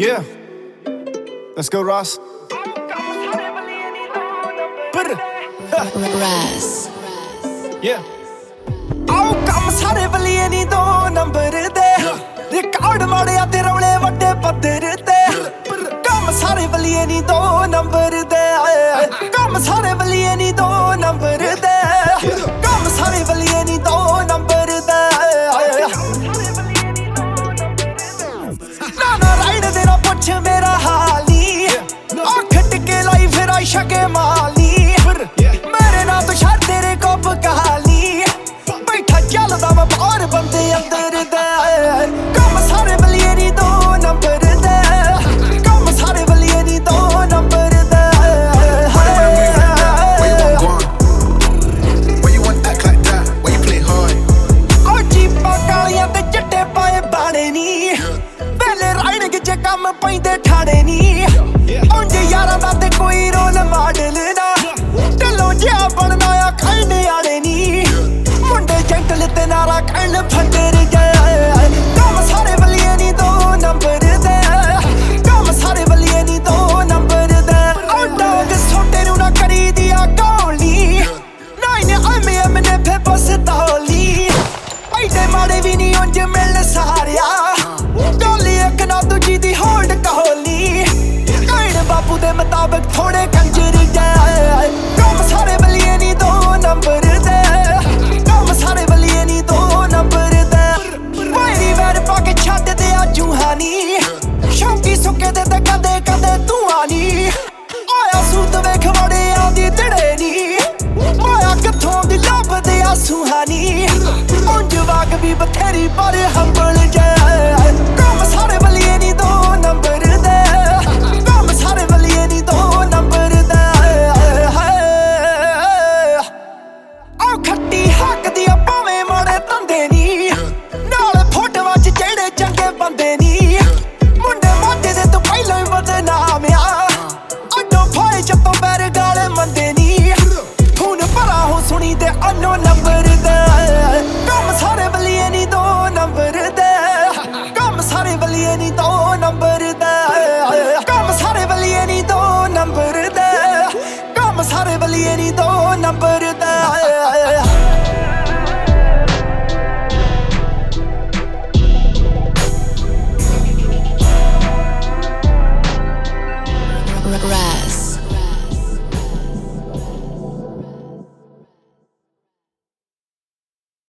Yeah, let's go, Ross. Raz. Yeah. ਆਓ ਕੰਮ ਸਾਰੇ ਬਲੀਏ ਨੀ 2 ਨੰਬਰ ਦੇ ਰਿਕਾਰਡ ਮਾੜਿਆ ਤੇ ਰੌਲੇ ਵੱਡੇ ਪੱਧਰ ਤੇ ਕੰਮ ਸਾਰੇ ਬਲੀਏ ਨੀ 2 ਨੰਬਰ ਦੇ ਕੰਮ ਸਾਰੇ ਬਲੀਏ ਨੀ 2 ਨੰਬਰ ਦੇ ਕੰਮ ਸਾਰੇ ਬਲੀਏ ਨੀ 2 ਨੰਬਰ ਦੇ ਨਾ ਰਾਈਡ ਦੇ ਨਾ ਪੁੱਛ ਮੇਰਾ ਹਾਲੀ ਅੱਖ ਟਿਕੇ ਲਾਈ ਫਿਰ ਆਇਸ਼ਾ ਕੇ ਮਾਲੀ ਮੇਰੇ ਨਾਲ ਤੂੰ ਛੱਡ ਤੇਰੇ ਕੋਪ ਕਹਾਲੀ ਬੈਠਾ ਚੱਲਦਾ ਮੈਂ ਬਾਹਰ ਬੰਦੇ ਅੰਦਰ ਦੇ ਕੰਮ ਸਾਰੇ ਬਲੀਏ ਨੀ 2 ਨੰਬਰ ਦੇ ਕੰਮ ਸਾਰੇ ਬਲੀਏ ਨੀ 2 ਨੰਬਰ ਦੇ ਉਹ ਜੀਪਾਂ ਕਾਲੀਆਂ ਤੇ ਚਿੱਟੇ ਪਾਏ ਬਾਣੇ ਨੀ ਵੇਲੇ ਰਾਈਡਿੰਗ 'ਚ ਕੰਮ ਪੈਂਦੇ ਠਾੜੇ ਨੀ ਉਂਝ ਯਾਰਾਂ ਦਾ ਤੇ ਕੋਈ ਰੋਲ ਮਾਡਲ ਨਾ ਢਿੱਲੋਂ ਜਿਹਾ ਬਣਨਾ ਆ ਖੜਨੇ ਆਲੇ ਨੀ ਮੁੰਡੇ ਜੈਂਟਲ ਤੇ ਨਾਰਾ ਖੜਨ ਫੰਡਰ ਗਏ ਕੰਮ ਸਾਰੇ ਬਲੀਏ ਨੀ 2 ਨੰਬਰ ਦੇ ਕੰਮ ਸਾਰੇ ਬਲੀਏ ਨੀ 2 ਨੰਬਰ ਦੇ ਉਹ ਡੌਗ ਛੋਟੇ ਨੂੰ ਨਾ ਕਰੀ ਦਿਆ ਗੋਲੀ ਨਾਈਨ ਐਮ ਨੇ ਫੇ ਬਸ ਤੌਲੀ ਐਡੇ ਮਾੜੇ ਵੀ ਨੀ ਉਂਝ ਮਿਲਣ ਸਾਰਿਆ